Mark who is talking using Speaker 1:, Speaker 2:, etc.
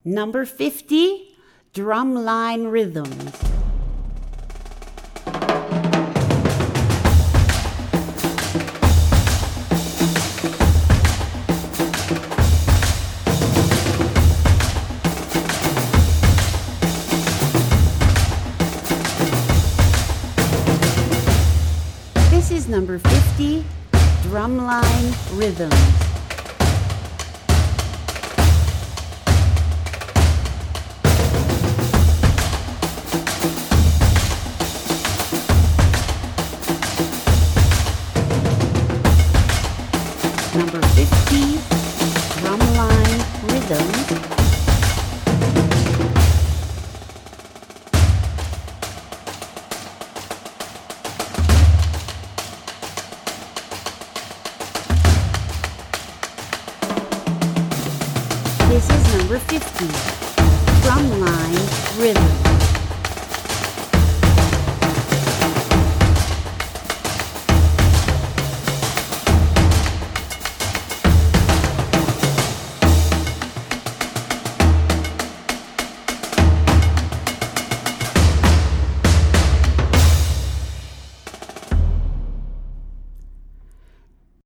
Speaker 1: Number 50, drumline rhythms. This is number 50, drumline rhythms. Number 50, drumline rhythms. This is number 50, drumline rhythm.